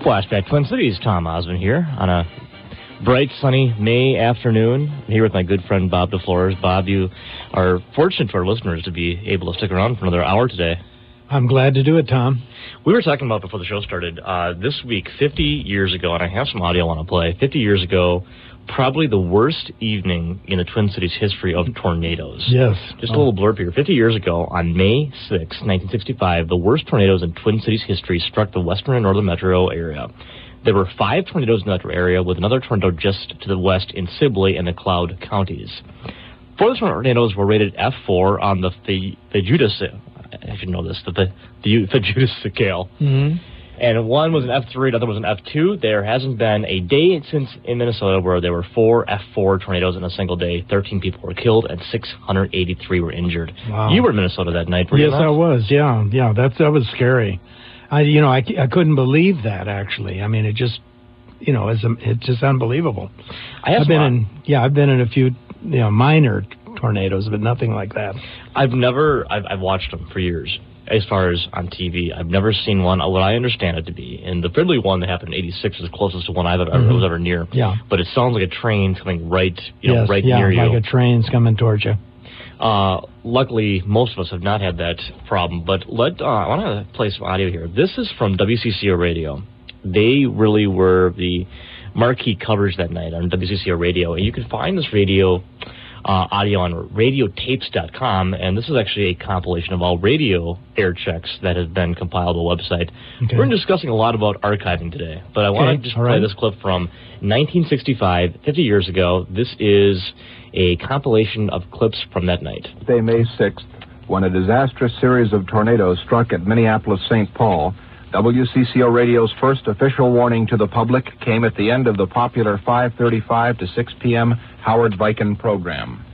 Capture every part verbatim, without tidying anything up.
Flashback Twin Cities, Tom Osmond here on a bright, sunny May afternoon. I'm here with my good friend Bob DeFlores. Bob, you are fortunate for our listeners to be able to stick around for another hour today. I'm glad to do it, Tom. We were talking about before the show started, uh, this week, fifty years ago, and I have some audio I want to play, fifty years ago, probably the worst evening in the Twin Cities history of tornadoes. Yes. Just a little blurb here. fifty years ago, on May sixth, nineteen sixty-five, the worst tornadoes in Twin Cities history struck the western and northern metro area. There were five tornadoes in the metro area, with another tornado just to the west in Sibley and the Cloud counties. Four of the tornadoes were rated F four on the Judas, I should know this, the the, the Judas scale. Mm-hmm. And one was an F three, another was an F two. There hasn't been a day since in Minnesota where there were four F four tornadoes in a single day. thirteen people were killed and six hundred eighty-three were injured. Wow. You were in Minnesota that night, were you Yes, not? I was. Yeah, yeah. That's that was scary. I, you know, I, I couldn't believe that. Actually, I mean, it just, you know, it's it's just unbelievable. I have I've been some, in, yeah, I've been in a few, you know, minor tornadoes, but nothing like that. I've never, I've, I've watched them for years. As far as on T V, I've never seen one, what I understand it to be. And the Fridley one that happened in eighty-six was the closest to one I've ever, mm-hmm. was ever near. Yeah. But it sounds like a train coming right, you know, yes, right yeah, near you. like a train's coming towards you. Uh, luckily, most of us have not had that problem. But let uh, I want to play some audio here. This is from W C C O Radio. They really were the marquee coverage that night on W C C O Radio. And you can find this radio Uh, audio on radio tapes dot com, and this is actually a compilation of all radio air checks that have been compiled on the website. Okay. We're discussing a lot about archiving today, but I okay. want to just all play right. this clip from nineteen sixty-five, fifty years ago. This is a compilation of clips from that night. Day, May sixth, when a disastrous series of tornadoes struck at Minneapolis, Saint Paul, W C C O Radio's first official warning to the public came at the end of the popular five thirty-five to six p.m. Howard Viken program.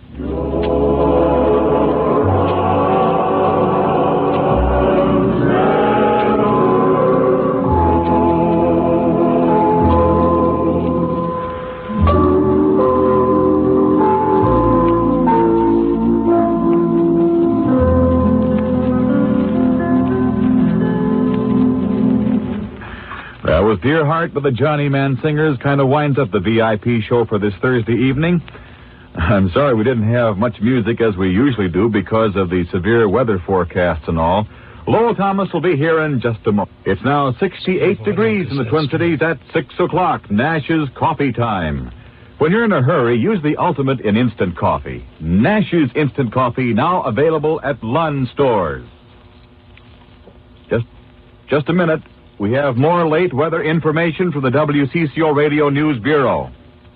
With Dear Heart by the Johnny Man Singers kind of winds up the V I P show for this Thursday evening. I'm sorry we didn't have much music as we usually do because of the severe weather forecasts and all. Lowell Thomas will be here in just a moment. It's now sixty-eight degrees in the Twin Cities at six o'clock, Nash's Coffee Time. When you're in a hurry, use the ultimate in instant coffee. Nash's Instant Coffee, now available at Lund stores. Just, just a minute. We have more late weather information from the W C C O Radio News Bureau.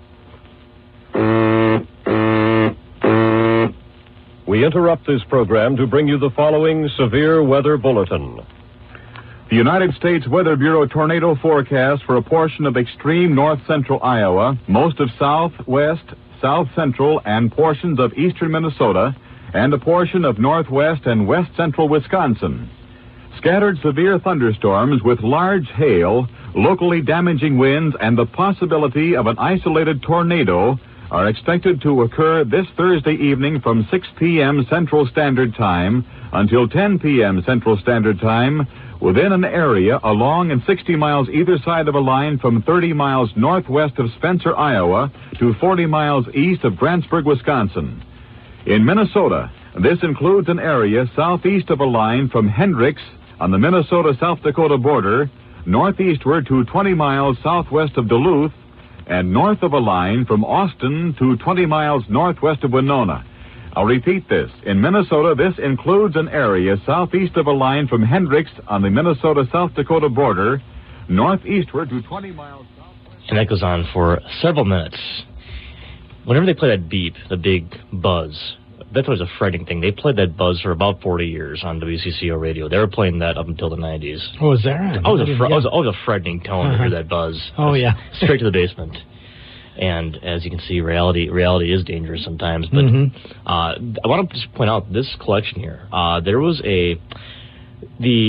We interrupt this program to bring you the following severe weather bulletin. The United States Weather Bureau tornado forecast for a portion of extreme north-central Iowa, most of southwest, south-central, and portions of eastern Minnesota, and a portion of northwest and west-central Wisconsin. Scattered severe thunderstorms with large hail, locally damaging winds, and the possibility of an isolated tornado are expected to occur this Thursday evening from six p.m. Central Standard Time until ten p.m. Central Standard Time within an area along and sixty miles either side of a line from thirty miles northwest of Spencer, Iowa to forty miles east of Grantsburg, Wisconsin. In Minnesota, this includes an area southeast of a line from Hendricks on the Minnesota-South Dakota border, northeastward to twenty miles southwest of Duluth, and north of a line from Austin to twenty miles northwest of Winona. I'll repeat this. In Minnesota, this includes an area southeast of a line from Hendricks on the Minnesota-South Dakota border, northeastward to twenty miles southwest. And that goes on for several minutes. Whenever they play that beep, the big buzz, that's always a frightening thing. They played that buzz for about forty years on W C C O Radio. They were playing that up until the nineties. Oh, was there? Always a, fr- always, always a frightening tone uh-huh. to hear that buzz. Oh, yeah. Straight to the basement. And as you can see, reality reality is dangerous sometimes. But mm-hmm. uh, I want to just point out this collection here. Uh, there was a... The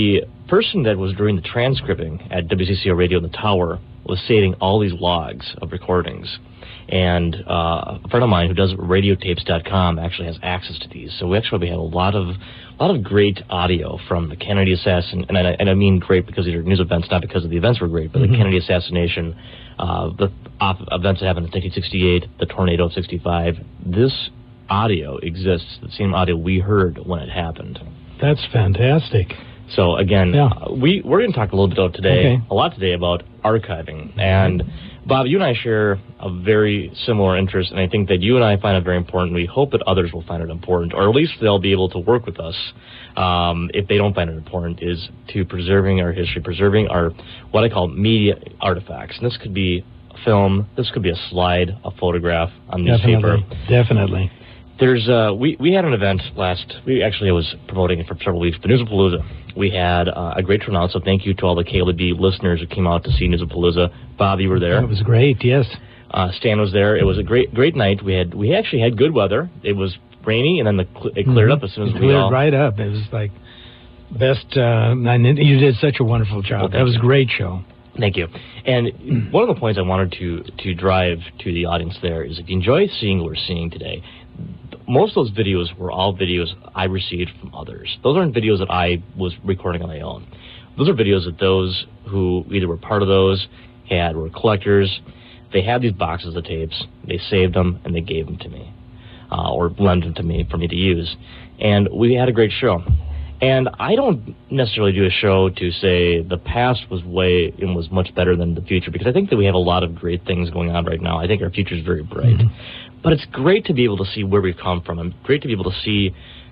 person that was doing the transcribing at W C C O Radio in the tower was saving all these logs of recordings. And uh, a friend of mine who does radiotapes dot com actually has access to these. So we actually have a lot of a lot of great audio from the Kennedy assassin, and I, and I mean great because these are news events, not because of the events were great, but mm-hmm. the Kennedy assassination, uh, the op- events that happened in nineteen sixty-eight, the tornado of sixty-five. This audio exists, the same audio we heard when it happened. That's fantastic. So again, yeah. uh, we we're going to talk a little bit about today, okay. a lot today about archiving. And Bob, you and I share a very similar interest, and I think that you and I find it very important. We hope that others will find it important, or at least they'll be able to work with us um, if they don't find it important. Is to preserving our history, preserving our what I call media artifacts. And this could be a film, this could be a slide, a photograph, a newspaper. Definitely. Definitely. There's uh, we we had an event last. We actually I was promoting it for several weeks. The Newsapalooza. We had uh, a great turnout. So thank you to all the K L B listeners who came out to see Newsapalooza. Bob, you were there. That was great. Yes. Uh, Stan was there. It was a great great night. We had we actually had good weather. It was rainy, and then the cl- it cleared mm-hmm. up as soon as it we cleared all right up. It was like best. Uh, and you did such a wonderful job. Well, that was a great show. Thank you. And one of the points I wanted to to drive to the audience there is if you enjoy seeing what we're seeing today. Most of those videos were all videos I received from others. Those aren't videos that I was recording on my own. Those are videos that those who either were part of those, had, were collectors. They had these boxes of tapes. They saved them, and they gave them to me, uh, or lent them to me for me to use. And we had a great show. And I don't necessarily do a show to say the past was way and was much better than the future, because I think that we have a lot of great things going on right now. I think our future is very bright. Mm-hmm. But it's great to be able to see where we've come from, and great to be able to see,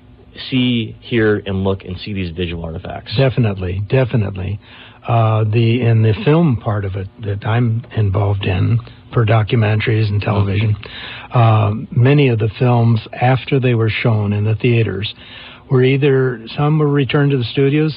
see, hear, and look and see these visual artifacts. Definitely, definitely. Uh, the in the film part of it that I'm involved in for documentaries and television, mm-hmm. uh, many of the films after they were shown in the theaters were either some were returned to the studios,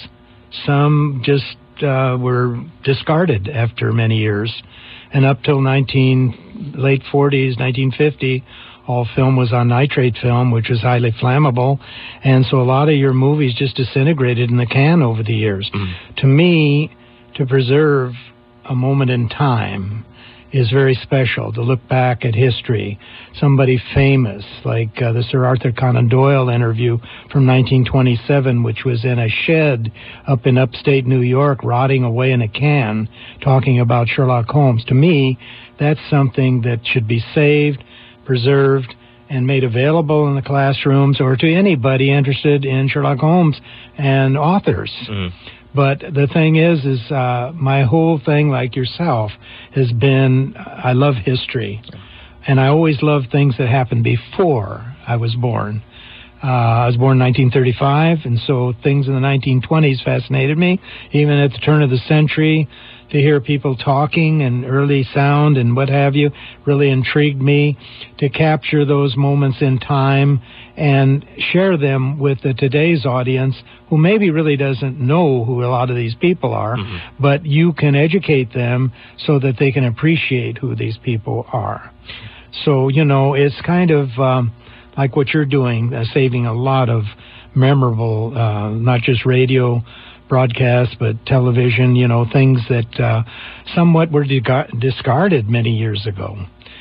some just uh, were discarded after many years. And up till nineteen late forties, nineteen fifty, all film was on nitrate film, which was highly flammable, and so a lot of your movies just disintegrated in the can over the years. Mm. To me, to preserve a moment in time is very special. To look back at history, somebody famous like uh, the Sir Arthur Conan Doyle interview from nineteen twenty-seven, which was in a shed up in upstate New York, rotting away in a can, talking about Sherlock Holmes. To me, that's something that should be saved, preserved, and made available in the classrooms or to anybody interested in Sherlock Holmes and authors. Mm. But the thing is, is uh, my whole thing, like yourself, has been, I love history. And I always love things that happened before I was born. Uh, I was born in nineteen thirty-five, and so things in the nineteen twenties fascinated me. Even at the turn of the century, to hear people talking and early sound and what have you really intrigued me. To capture those moments in time and share them with the today's audience who maybe really doesn't know who a lot of these people are, mm-hmm. but you can educate them so that they can appreciate who these people are. So, you know, it's kind of um, like what you're doing, uh, saving a lot of memorable, uh, not just radio broadcasts, but television, you know, things that uh, somewhat were de- discarded many years ago.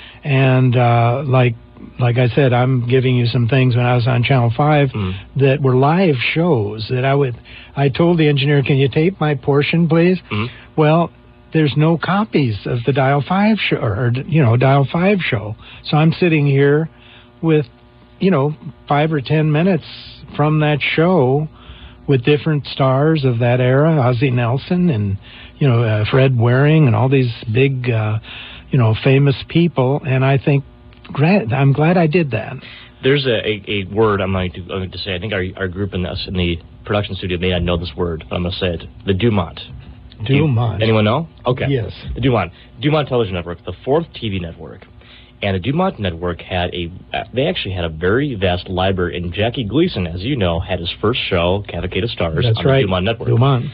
And uh, like like I said, I'm giving you some things when I was on Channel five mm. that were live shows that I would, I told the engineer, can you tape my portion, please? Mm. Well, there's no copies of the Dial five show, or, you know, Dial five show. So I'm sitting here with, you know, five or ten minutes from that show with different stars of that era, Ozzie Nelson and, you know, uh, Fred Waring and all these big, uh, you know, famous people. And I think, glad, I'm glad I did that. There's a, a, a word I'm going to, I'm going to say. I think our, our group in, us, in the production studio may not know this word, but I'm going to say it. The Dumont. Dumont. You, anyone know? Okay. Yes. The Dumont. Dumont Television Network, the fourth T V network. And the Dumont Network had a, they actually had a very vast library, and Jackie Gleason, as you know, had his first show, Cavalcade of Stars, That's on right. the Dumont Network. Dumont.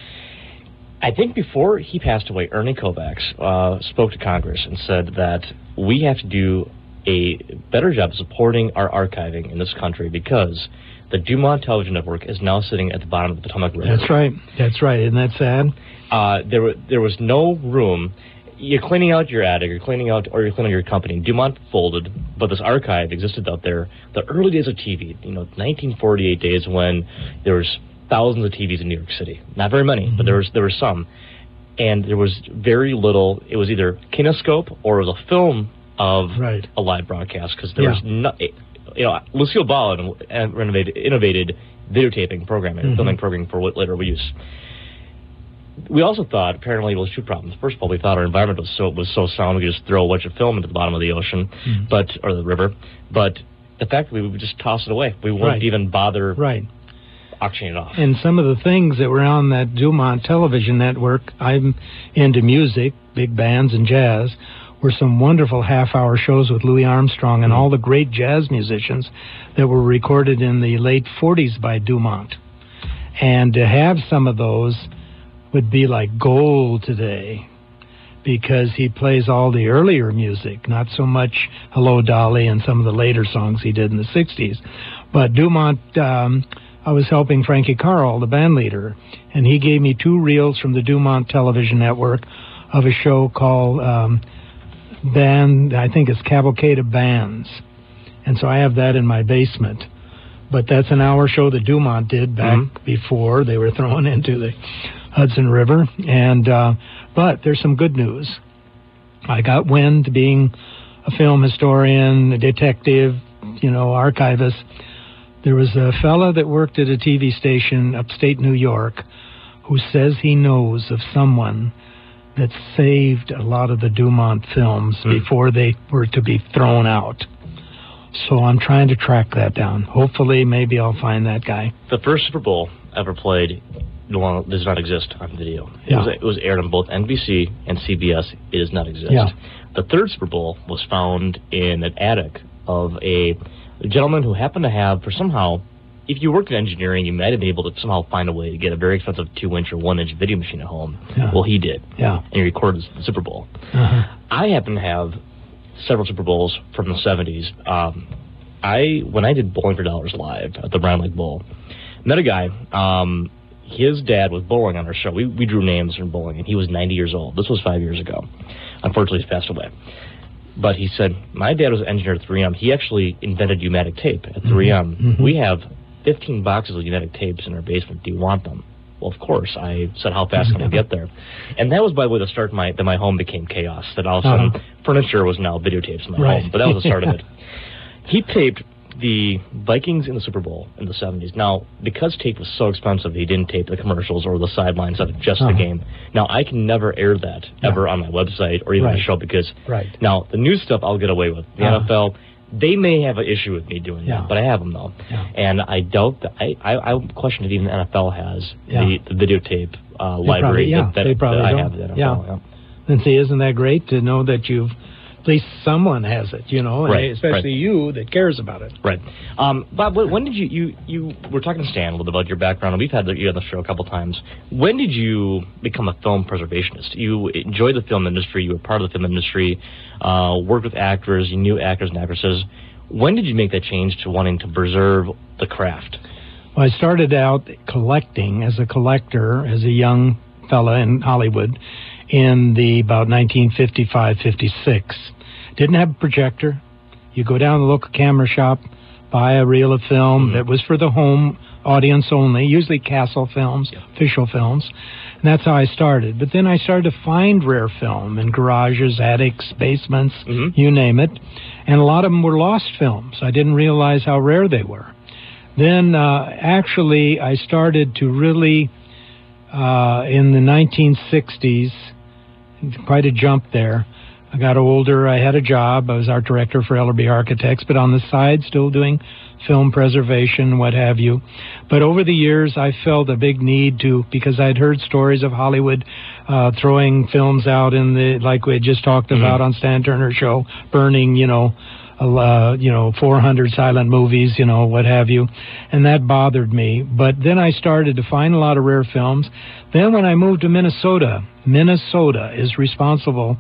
I think before he passed away, Ernie Kovacs uh, spoke to Congress and said that we have to do a better job supporting our archiving in this country, because the Dumont Television Network is now sitting at the bottom of the Potomac River. That's right. That's right. Isn't that sad? Uh, there, were, there was no room. You're cleaning out your attic, you're cleaning out, or you're cleaning out your company. Dumont folded, but this archive existed out there. The early days of T V, you know, nineteen forty-eight days when there was thousands of T Vs in New York City. Not very many, mm-hmm. but there was there were some. And there was very little. It was either kinescope or it was a film of right. a live broadcast, because there yeah. was no, you know, Lucille Ball innovated, innovated videotaping programming, mm-hmm. filming programming for later use. We also thought, apparently, it was two problems. First of all, we thought our environment was so was so sound we could just throw a bunch of film into the bottom of the ocean, mm-hmm. but or the river. But the fact that we would just toss it away, we wouldn't right. even bother right. auctioning it off. And some of the things that were on that Dumont Television Network, I'm into music, big bands and jazz, were some wonderful half-hour shows with Louis Armstrong and mm-hmm. all the great jazz musicians that were recorded in the late forties by Dumont. And to have some of those would be like gold today, because he plays all the earlier music, not so much Hello, Dolly and some of the later songs he did in the sixties. But Dumont, um, I was helping Frankie Carl, the band leader, and he gave me two reels from the Dumont Television Network of a show called um, Band, I think it's Cavalcade of Bands. And so I have that in my basement. But that's an hour show that Dumont did back mm-hmm. before they were thrown into the Hudson River. And uh, but there's some good news. I got wind, being a film historian, a detective, you know, archivist. There was a fella that worked at a T V station upstate New York who says he knows of someone that saved a lot of the Dumont films mm. before they were to be thrown out. So I'm trying to track that down. Hopefully, maybe I'll find that guy. The first Super Bowl ever played does not exist on video. It, yeah. was, it was aired on both N B C and C B S. It does not exist. Yeah. The third Super Bowl was found in an attic of a gentleman who happened to have, for somehow, if you worked in engineering, you might have been able to somehow find a way to get a very expensive two-inch or one-inch video machine at home. Yeah. Well, he did. Yeah. And he recorded the Super Bowl. Uh-huh. I happen to have several Super Bowls from the seventies. Um, I when I did Bowling for Dollars live at the Round Lake Bowl, met a guy. Um, his dad was bowling on our show. We we drew names from bowling, and he was ninety years old. This was five years ago. Unfortunately, he passed away. But he said, my dad was an engineer at three M. He actually invented pneumatic tape at three M. Mm-hmm. We have fifteen boxes of pneumatic tapes in our basement. Do you want them? Well, of course. I said, how fast can I get there? And that was, by the way, the start my, that my home became chaos, that all of a sudden uh-huh. furniture was now videotapes in my right. home. But that was the start of it. He taped the Vikings in the Super Bowl in the seventies. Now, because tape was so expensive, he didn't tape the commercials or the sidelines of just uh-huh. the game. Now, I can never air that ever yeah. on my website or even right. the show, because right. now the new stuff I'll get away with. The uh-huh. N F L, they may have an issue with me doing yeah. that, but I have them though. Yeah. And I doubt that, I, I, I question if even the N F L has yeah. the, the videotape uh, they library probably, yeah, that, that, they probably that I don't. have. The N F L, yeah. yeah. And see, isn't that great to know that you've, at least someone has it, you know, and right, especially right. you that cares about it. Right. Um, Bob, when did you, you, you were talking to Stan a little bit about your background, and we've had you on the show a couple times. When did you become a film preservationist? You enjoyed the film industry, you were part of the film industry, uh, worked with actors, you knew actors and actresses. When did you make that change to wanting to preserve the craft? Well, I started out collecting as a collector, as a young fella in Hollywood, in the about nineteen fifty-five fifty-six. Didn't have a projector. You go down to the local camera shop, buy a reel of film mm-hmm. that was for the home audience only, usually Castle films, yeah. official films. And that's how I started. But then I started to find rare film in garages, attics, basements, mm-hmm. you name it. And a lot of them were lost films. I didn't realize how rare they were. Then uh, actually I started to really, uh, in the nineteen sixties, quite a jump there. I got older. I had a job. I was art director for Ellerby Architects, but on the side, still doing film preservation, what have you. But over the years, I felt a big need to, because I'd heard stories of Hollywood uh, throwing films out in the, like we had just talked mm-hmm. about on Stan Turner's show, burning, you know, uh, you know, four hundred silent movies, you know, what have you. And that bothered me. But then I started to find a lot of rare films. Then when I moved to Minnesota, Minnesota is responsible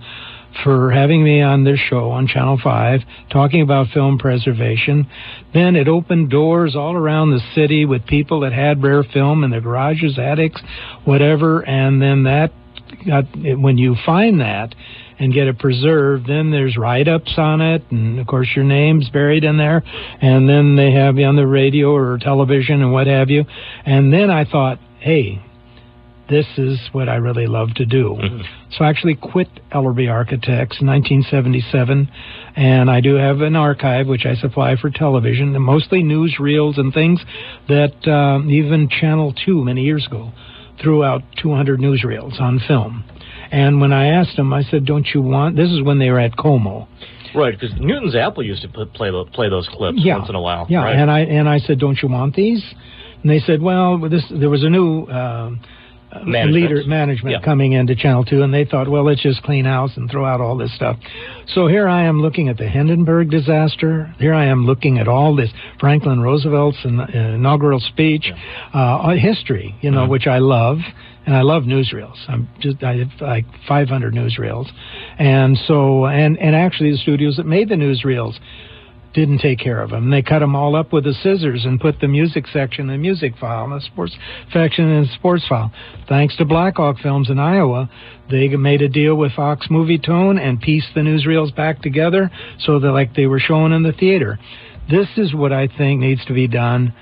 for having me on this show on Channel five, talking about film preservation. Then it opened doors all around the city with people that had rare film in their garages, attics, whatever, and then that got, when you find that and get it preserved, then there's write-ups on it, and of course your name's buried in there, and then they have you on the radio or television and what have you. And then I thought, hey, this is what I really love to do. Mm-hmm. So I actually quit Ellerbe Architects in nineteen seventy-seven, and I do have an archive which I supply for television, and mostly newsreels and things that um, even Channel two many years ago threw out two hundred newsreels on film. And when I asked them, I said, don't you want... This is when they were at Como. Right, because Newton's Apple used to put, play, play those clips yeah. once in a while. Yeah, right? and I and I said, don't you want these? And they said, well, this there was a new... Uh, Management. leader management yeah. coming into Channel two, and they thought, well, let's just clean house and throw out all this stuff. So here I am looking at the Hindenburg disaster. Here I am looking at all this Franklin Roosevelt's uh, inaugural speech, yeah. uh, history, you know, mm-hmm. which I love, and I love newsreels. I'm just I have like five hundred newsreels, and so and and actually the studios that made the newsreels didn't take care of them. They cut them all up with the scissors and put the music section in the music file and the sports section in the sports file. Thanks to Blackhawk Films in Iowa, they made a deal with Fox Movie Tone and pieced the newsreels back together so that like they were shown in the theater. This is what I think needs to be done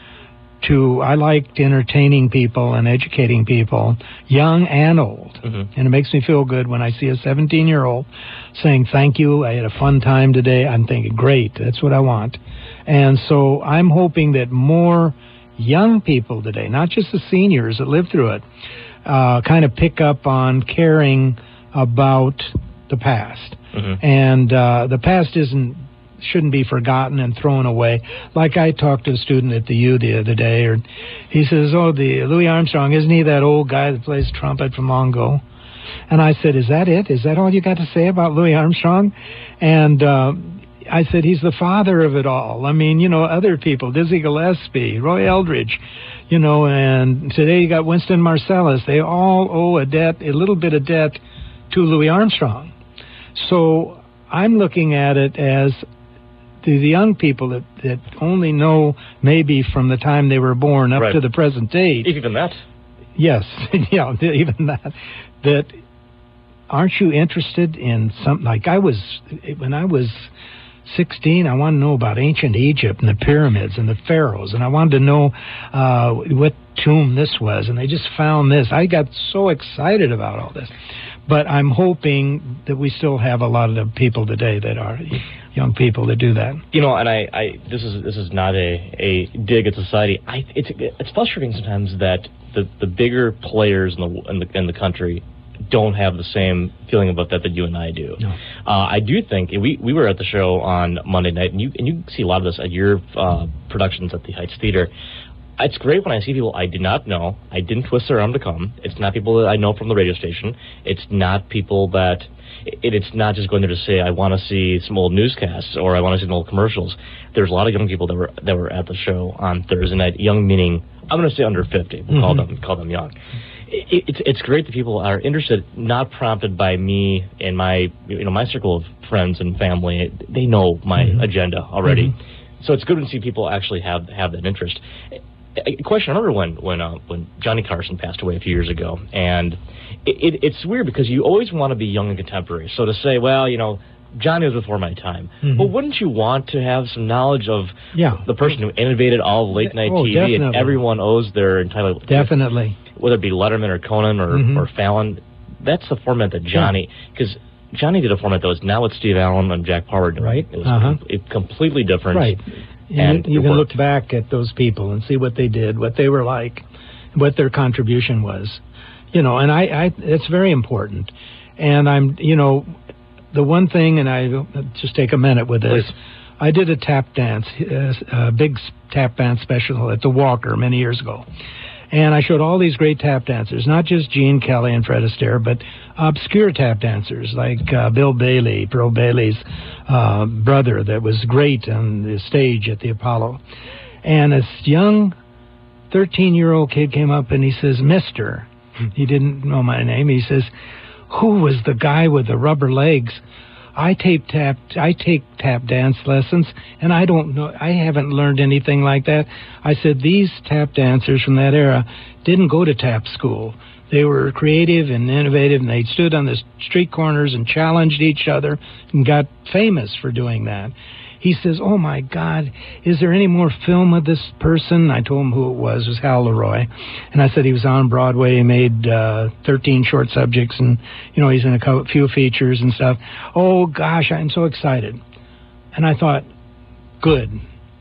to, I liked entertaining people and educating people, young and old. Mm-hmm. And it makes me feel good when I see a seventeen-year-old saying, thank you, I had a fun time today. I'm thinking, great, that's what I want. And so I'm hoping that more young people today, not just the seniors that lived through it, uh, kind of pick up on caring about the past. Mm-hmm. And uh, the past isn't shouldn't be forgotten and thrown away. Like I talked to a student at the U the other day, or he says, oh, the Louis Armstrong, isn't he that old guy that plays trumpet from long ago? And I said, is that it? Is that all you got to say about Louis Armstrong? And uh, I said, he's the father of it all. I mean, you know, other people, Dizzy Gillespie, Roy Eldridge, you know, and today you got Winston Marsalis. They all owe a debt, a little bit of debt to Louis Armstrong. So I'm looking at it as to the young people that, that only know maybe from the time they were born up right. to the present date. Even that? Yes, yeah, even that. That aren't you interested in something like I was when I was sixteen? I wanted to know about ancient Egypt and the pyramids and the pharaohs, and I wanted to know uh, what tomb this was, and they just found this. I got so excited about all this. But I'm hoping that we still have a lot of the people today that are young people that do that. You know, and I, I this is this is not a, a dig at society. I, it's it's frustrating sometimes that the, the bigger players in the, in the in the country don't have the same feeling about that that you and I do. No. Uh, I do think we we were at the show on Monday night, and you and you see a lot of this at your uh, productions at the Heights Theater. It's great when I see people I did not know. I didn't twist their arm to come. It's not people that I know from the radio station. It's not people that... It, it's not just going there to say, I want to see some old newscasts or I want to see some old commercials. There's a lot of young people that were that were at the show on Thursday night. Young meaning, I'm going to say under fifty. We'll mm-hmm. call them call them young. It, it's it's great that people are interested, not prompted by me and my you know my circle of friends and family. They know my mm-hmm. agenda already. Mm-hmm. So it's good to see people actually have have that interest. A question. I remember when when uh, when Johnny Carson passed away a few years ago, and it, it, it's weird because you always want to be young and contemporary. So to say, well, you know, Johnny was before my time. Mm-hmm. Well, wouldn't you want to have some knowledge of yeah. the person who innovated all of late night oh, T V, definitely. and everyone owes their entitlement. Definitely. Whether it be Letterman or Conan or, mm-hmm. or Fallon, that's the format that Johnny because. Yeah. Johnny did a format that was now with Steve Allen and Jack Power doing. Right. It was uh-huh. com- completely different. Right. And you, you can look back at those people and see what they did, what they were like, what their contribution was. You know, and I, I it's very important. And I'm, you know, the one thing, and I just take a minute with this. Please. I did a tap dance, a big tap dance special at the Walker many years ago. And I showed all these great tap dancers, not just Gene Kelly and Fred Astaire, but obscure tap dancers like uh, Bill Bailey, Pearl Bailey's uh, brother that was great on the stage at the Apollo. And this young thirteen-year-old kid came up and he says, Mister, he didn't know my name, he says, who was the guy with the rubber legs? I tape tap. I take tap dance lessons, and I don't know. I haven't learned anything like that. I said these tap dancers from that era didn't go to tap school. They were creative and innovative, and they stood on the street corners and challenged each other and got famous for doing that. He says, "Oh my God, is there any more film of this person?" I told him who it was. It was Hal Leroy. And I said he was on Broadway. He made uh, thirteen short subjects, and, you know, he's in a co- few features and stuff. Oh, gosh, I'm so excited. And I thought, good.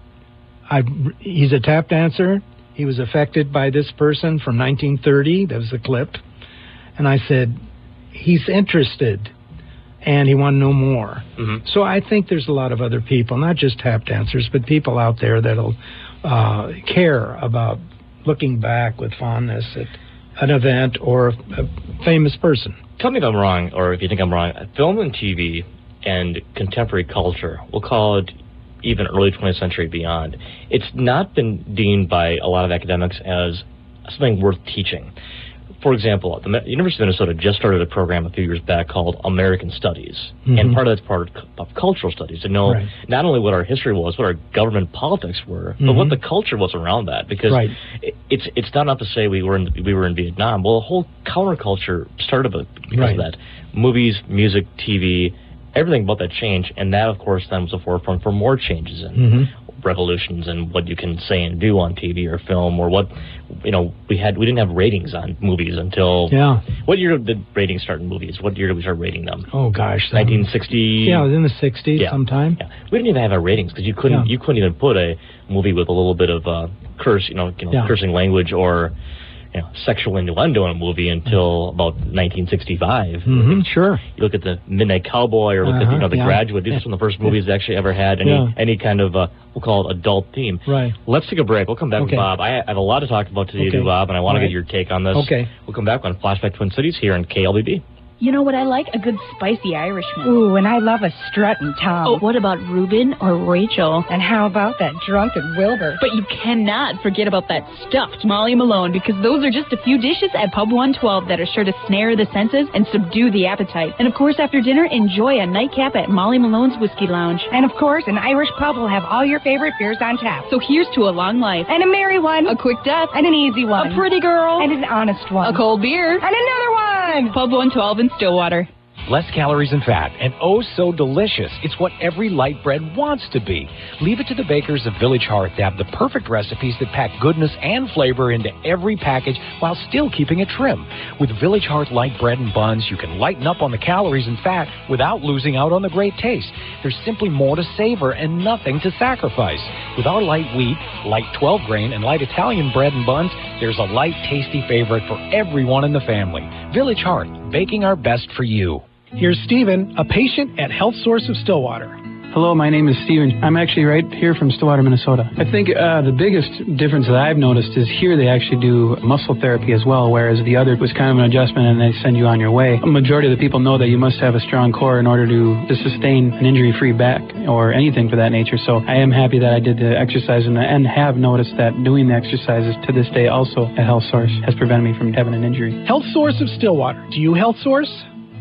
I, he's a tap dancer. He was affected by this person from nineteen thirty. That was the clip. And I said, he's interested. And he wanted to know more. Mm-hmm. So I think there's a lot of other people, not just tap dancers, but people out there that'll uh, care about looking back with fondness at an event or a, a famous person. Tell me if I'm wrong, or if you think I'm wrong. Film and T V and contemporary culture, we'll call it even early twentieth century beyond, it's not been deemed by a lot of academics as something worth teaching. For example, the University of Minnesota just started a program a few years back called American Studies. Mm-hmm. And part of that's part of cultural studies, to know right. not only what our history was, what our government politics were, mm-hmm. but what the culture was around that. Because right. it, it's it's not enough to say we were in we were in Vietnam. Well, the whole counterculture started because right. of that. Movies, music, T V, everything about that changed. And that, of course, then was the forefront for more changes in mm-hmm. revolutions and what you can say and do on T V or film, or what, you know, we had we didn't have ratings on movies until yeah. What year did ratings start in movies? What year did we start rating them? Oh gosh, nineteen sixty. Yeah, it was in the sixties yeah. sometime. Yeah. We didn't even have our ratings because you couldn't yeah. you couldn't even put a movie with a little bit of uh, curse, you know, you know, yeah. cursing language or, you know, sexual innuendo in a movie until about nineteen sixty-five. Mm-hmm, sure. You look at the Midnight Cowboy or look uh-huh, at you know the yeah. Graduate. These yeah. are some of the first movies that actually ever had any yeah. any kind of uh, we'll call it adult theme. Right. Let's take a break. We'll come back okay. with Bob. I have a lot to talk about today, okay. too, Bob, and I want All to right. get your take on this. Okay. We'll come back on Flashback Twin Cities here on K L B B. You know what I like? A good spicy Irishman. Ooh, and I love a strutting Tom. Oh, what about Reuben or Rachel? And how about that drunken Wilbur? But you cannot forget about that stuffed Molly Malone, because those are just a few dishes at Pub one twelve that are sure to snare the senses and subdue the appetite. And of course, after dinner, enjoy a nightcap at Molly Malone's Whiskey Lounge. And of course, an Irish pub will have all your favorite beers on tap. So here's to a long life. And a merry one. A quick death. And an easy one. A pretty girl. And an honest one. A cold beer. And another one. Pub one twelve in Stillwater. Less calories and fat, and oh so delicious. It's what every light bread wants to be. Leave it to the bakers of Village Hearth to have the perfect recipes that pack goodness and flavor into every package while still keeping it trim. With Village Hearth light bread and buns, you can lighten up on the calories and fat without losing out on the great taste. There's simply more to savor and nothing to sacrifice. With our light wheat, light twelve grain, and light Italian bread and buns, there's a light, tasty favorite for everyone in the family. Village Hearth, baking our best for you. Here's Stephen, a patient at Health Source of Stillwater. Hello, my name is Steven. I'm actually right here from Stillwater, Minnesota. I think uh, the biggest difference that I've noticed is here they actually do muscle therapy as well, whereas the other was kind of an adjustment and they send you on your way. A majority of the people know that you must have a strong core in order to, to sustain an injury-free back or anything for that nature. So I am happy that I did the exercise and, and have noticed that doing the exercises to this day also at Health Source has prevented me from having an injury. Health Source of Stillwater. Do you Health Source?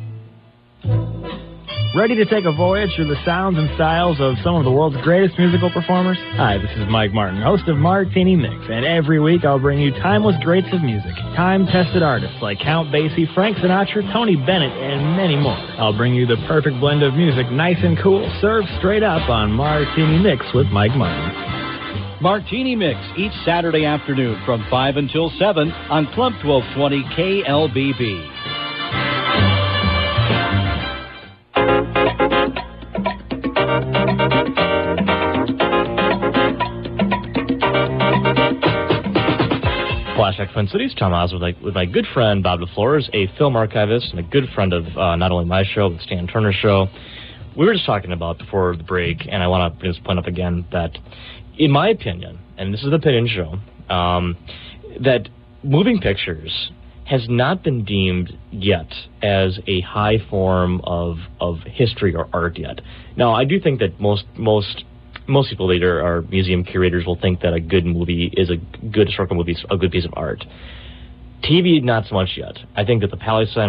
Ready to take a voyage through the sounds and styles of some of the world's greatest musical performers? Hi, this is Mike Martin, host of Martini Mix, and every week I'll bring you timeless greats of music, time-tested artists like Count Basie, Frank Sinatra, Tony Bennett, and many more. I'll bring you the perfect blend of music, nice and cool, served straight up on Martini Mix with Mike Martin. Martini Mix, each Saturday afternoon from five until seven on Club twelve twenty K L B B. Flashback Twin Cities, Tom Oz with, like, with my good friend Bob DeFlores, a film archivist and a good friend of uh, not only my show, but Stan Turner's show. We were just talking about before the break, and I want to bring this point up again, that in my opinion, and this is the opinion show, um, that moving pictures has not been deemed yet as a high form of of history or art yet. Now, I do think that most most most people that are, are museum curators will think that a good movie is a good historical movie, a good piece of art. T V, not so much yet. I think that the Paley Center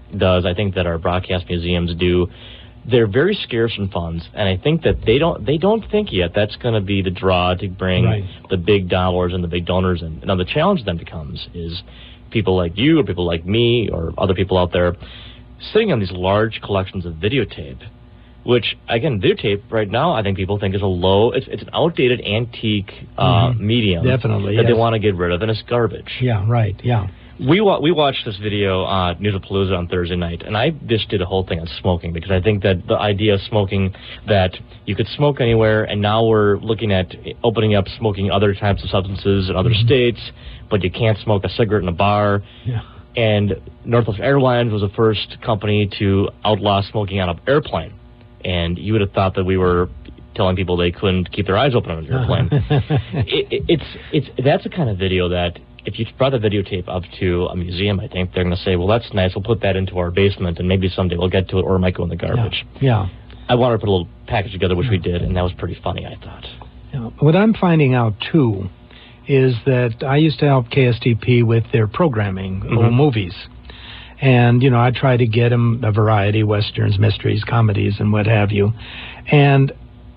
does, I think that our broadcast museums do. They're very scarce in funds, and I think that they don't they don't think yet that's going to be the draw to bring Right. the big dollars and the big donors in. Now, the challenge then becomes is people like you or people like me or other people out there sitting on these large collections of videotape, which, again, videotape right now I think people think is a low, it's, it's an outdated antique uh, Mhm. medium Definitely, that they yes. want to get rid of, and it's garbage. Yeah, right, yeah. We wa- we watched this video on Newsapalooza on Thursday night, and I just did a whole thing on smoking because I think that the idea of smoking, that you could smoke anywhere, and now we're looking at opening up smoking other types of substances in other Mhm. states, but you can't smoke a cigarette in a bar. Yeah. And Northwest Airlines was the first company to outlaw smoking on an airplane, and you would have thought that we were telling people they couldn't keep their eyes open on an airplane. it, it, it's it's that's the kind of video that, if you brought the videotape up to a museum, I think they're going to say, well, that's nice, we'll put that into our basement, and maybe someday we'll get to it, or it might go in the garbage. Yeah. I wanted to put a little package together, which we did, and that was pretty funny, I thought. Yeah. What I'm finding out, too, is that I used to help K S T P with their programming, Mhm. old movies. And, you know, I try to get them a variety, westerns, mysteries, comedies, and what have you. And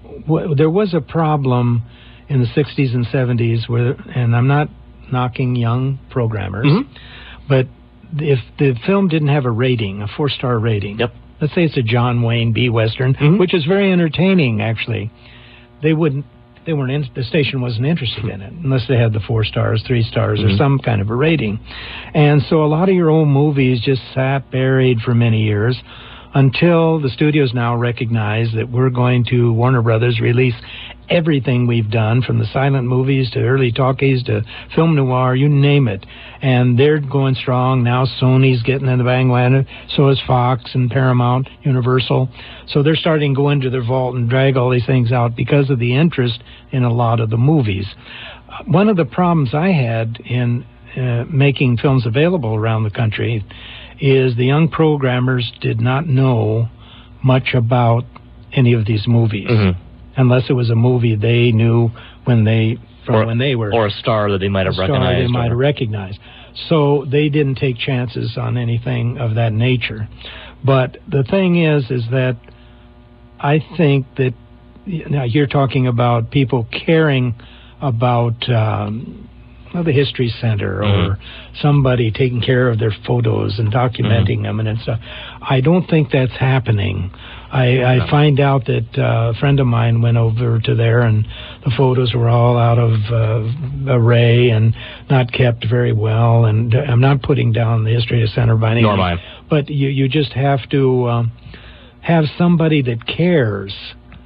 w- there was a problem in the sixties and seventies where, and I'm not knocking young programmers, Mhm. but if the film didn't have a rating, a four-star rating, yep. let's say it's a John Wayne B. Western, Mhm. which is very entertaining, actually, they wouldn't, they weren't in, the station wasn't interested in it unless they had the four stars, three stars, Mhm. or some kind of a rating. And so a lot of your old movies just sat buried for many years until the studios now recognize that we're going to, Warner Brothers, release everything we've done, from the silent movies to early talkies to film noir, you name it. And they're going strong. Now Sony's getting in the bandwagon, so is Fox and Paramount, Universal. So they're starting to go into their vault and drag all these things out because of the interest in a lot of the movies. Uh, One of the problems I had in uh, making films available around the country is the young programmers did not know much about any of these movies, Mhm. unless it was a movie they knew when they from Or- when they were Or a star that they might have a star recognized. they might or- have recognized. So they didn't take chances on anything of that nature. But the thing is, is that I think that, now you're talking about people caring about um, well, the History Center, Mhm. or somebody taking care of their photos and documenting Mhm. them and stuff. I don't think that's happening. I, I No. find out that uh, a friend of mine went over to there, and the photos were all out of uh, array and not kept very well. And I'm not putting down the History Center by any Nor means, am I. but you you just have to um, have somebody that cares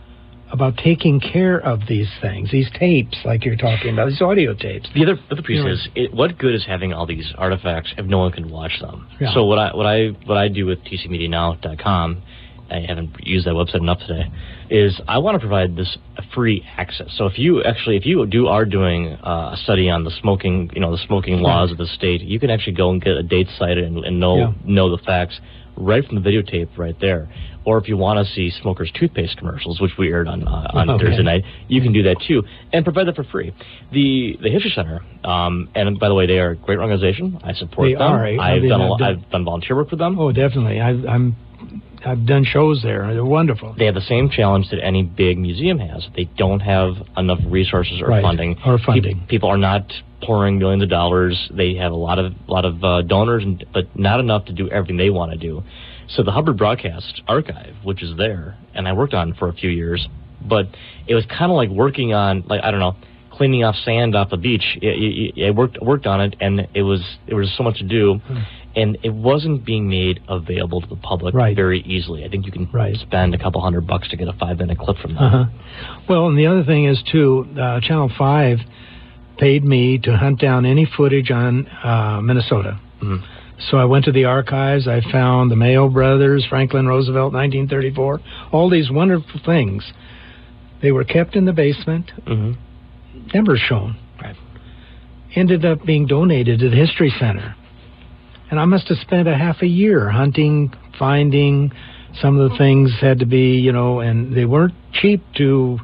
about taking care of these things, these tapes, like you're talking about, these audio tapes. The other, other piece You know, is, it, what good is having all these artifacts if no one can watch them? Yeah. So what I what I what I do with T C media now dot com, I haven't used that website enough today, is I want to provide this free access. So if you actually, if you do are doing uh, a study on the smoking, you know, the smoking laws of the state, you can actually go and get a date cited and, and know Yeah. know the facts right from the videotape right there. Or if you want to see Smoker's toothpaste commercials, which we aired on uh, on Okay. Thursday night, you can do that too, and provide that for free. The the History Center, um, and by the way, they are a great organization. I support They them. are. I I've mean, done a, I've lo- done- I've done volunteer work for them. Oh, definitely. I've, I'm, I've done shows there. They're wonderful. They have the same challenge that any big museum has. They don't have enough resources or Right. funding. Or Pe- funding. people are not pouring millions of dollars. They have a lot of lot of uh, donors, and, but not enough to do everything they want to do. So the Hubbard Broadcast Archive, which is there, and I worked on for a few years, but it was kind of like working on, like, I don't know, cleaning off sand off the beach. I, I, I worked worked on it, and it was there was so much to do, Hmm. and it wasn't being made available to the public Right. very easily. I think you can Right. spend a couple hundred bucks to get a five-minute clip from that. Uh-huh. Well, and the other thing is, too, uh, Channel five paid me to hunt down any footage on uh, Minnesota. Mhm. So I went to the archives. I found the Mayo brothers, Franklin Roosevelt, nineteen thirty-four, all these wonderful things. They were kept in the basement, Mhm. never shown. Right. Ended up being donated to the History Center. And I must have spent a half a year hunting, finding. Some of the things had to be, you know, and they weren't cheap to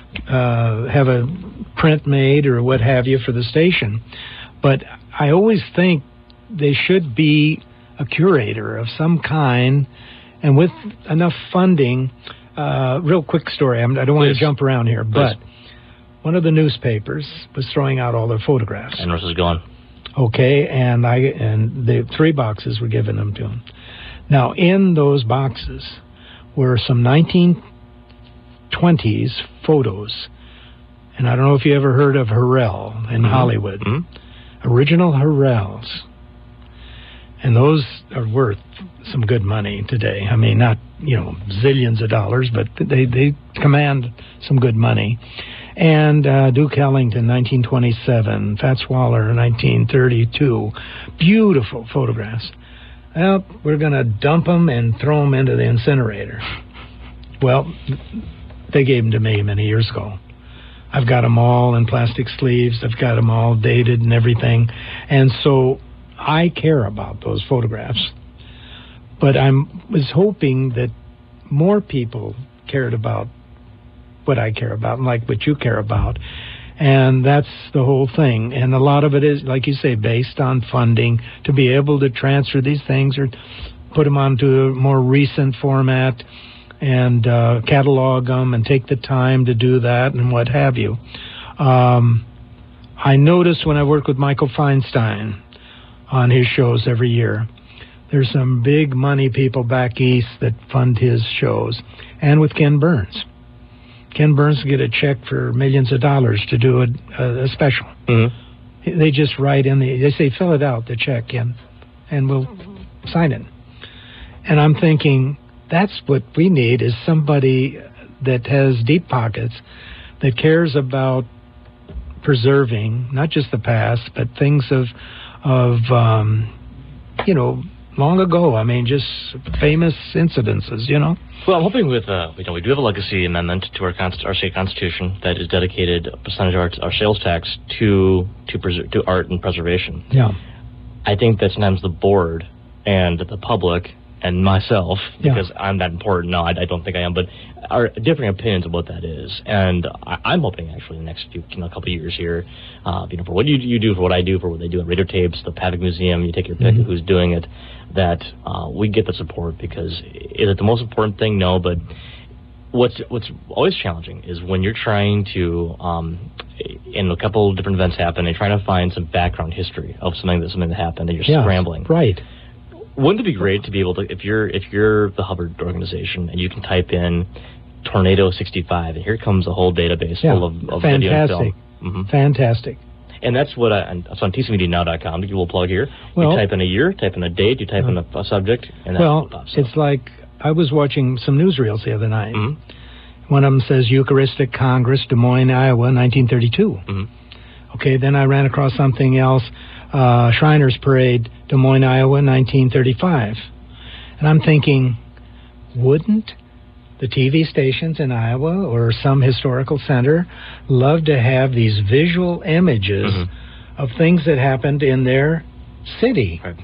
uh, have a print made or what have you for the station. But I always think they should be a curator of some kind, and with enough funding. Uh, real quick story. I'm, I don't want Please. to jump around here, but Please. one of the newspapers was throwing out all their photographs. And yours is gone. Okay, and I and the three boxes were given them to him. Now, in those boxes were some nineteen twenties photos, and I don't know if you ever heard of Harrell in mm-hmm. Hollywood. Mm-hmm. Original Harrells. And those are worth some good money today. I mean, not, you know, zillions of dollars, but they, they command some good money. And uh, Duke Ellington, nineteen twenty-seven, Fats Waller, nineteen thirty-two. Beautiful photographs. Well, we're going to dump them and throw them into the incinerator. Well, they gave them to me many years ago. I've got them all in plastic sleeves. I've got them all dated and everything. And so I care about those photographs. But I was hoping that more people cared about what I care about and like what you care about. And that's the whole thing. And a lot of it is, like you say, based on funding to be able to transfer these things or put them onto a more recent format and uh, catalog them and take the time to do that and what have you. Um, I noticed when I worked with Michael Feinstein on his shows every year, there's some big money people back east that fund his shows. And with Ken Burns. Ken Burns will get a check for millions of dollars to do a, a, a special. Mm-hmm. They just write in the, they say, fill it out, the check, Ken, and we'll sign it. And I'm thinking, that's what we need, is somebody that has deep pockets, that cares about preserving, not just the past, but things of, of um, you know, long ago. I mean, just famous incidences, you know? Well, I'm hoping with, uh, you know, we do have a legacy amendment to our, const- our state constitution that is dedicated a percentage of our, our sales tax to to, preser- to art and preservation. Yeah. I think that sometimes the board and the public and myself, because yeah. I'm that important, no, I, I don't think I am, but are differing opinions of what that is. And I, I'm hoping actually in the next few, you know, couple of years here, uh, you know, for what you, you do, for what I do, for what they do at Radio Tapes, the Paddock Museum, you take your pick mm-hmm. of who's doing it, that uh, we get the support, because is it the most important thing? No, but what's what's always challenging is when you're trying to, um, in a couple of different events happen, and trying to find some background history of something that something that happened, and you're yeah, scrambling. Right. Wouldn't it be great to be able to, if you're if you're the Hubbard organization, and you can type in Tornado sixty-five, and here comes a whole database yeah. full of, of Fantastic. video and film. Mm-hmm. Fantastic. And that's what I, it's on T C media now dot com. You will plug here. Well, you type in a year, type in a date, you type uh, in a, a subject, and that's well, what pops up. It's like, I was watching some newsreels the other night. Mm-hmm. One of them says Eucharistic Congress, Des Moines, Iowa, nineteen thirty-two. Mm-hmm. Okay, then I ran across something else, uh, Shriners Parade, Des Moines, Iowa, nineteen thirty-five. And I'm thinking, wouldn't the T V stations in Iowa or some historical center love to have these visual images mm-hmm. of things that happened in their city right.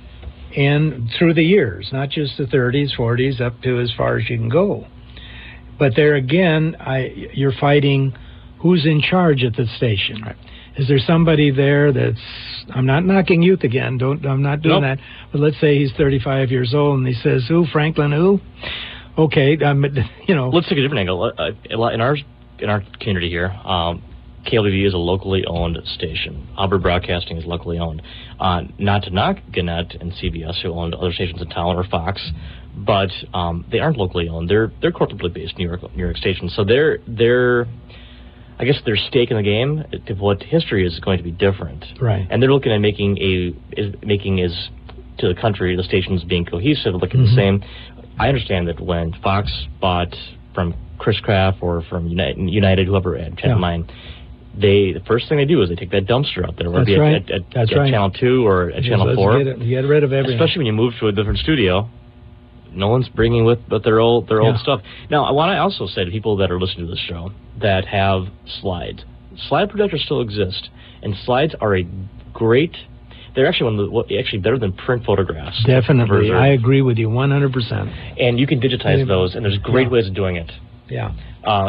and through the years, not just the thirties, forties, up to as far as you can go. But there again, I, you're fighting who's in charge at the station. Right. Is there somebody there that's, I'm not knocking youth again, don't, I'm not doing nope. that, but let's say he's thirty-five years old and he says, who, Franklin, who? Okay, um, you know. Let's take a different angle. Uh, in our in our community here, um, K L B B is a locally owned station. Hubbard Broadcasting is locally owned. Uh, not to knock Gannett and C B S, who owned other stations in town, or Fox, but um, they aren't locally owned. They're they're corporately based New York New York stations. So they're they're I guess their stake in the game to what history is going to be different. Right. And they're looking at making a is making is to the country, the stations being cohesive, looking mm-hmm. the same. I understand that when Fox bought from Chris Kraft or from United, United whoever at Channel yeah. nine, they the first thing they do is they take that dumpster out there, whether That's it be right. at, at, That's at right. Channel two or at Yes, Channel four. Get, it, get rid of everything. Especially when you move to a different studio. No one's bringing with but their old their yeah. old stuff. Now, I want to also say to people that are listening to this show that have slides, slide projectors still exist, and slides are a great. They're actually one of the, actually better than print photographs. Definitely, I agree with you one hundred percent. And you can digitize those, and there's great yeah. ways of doing it. Yeah. Uh,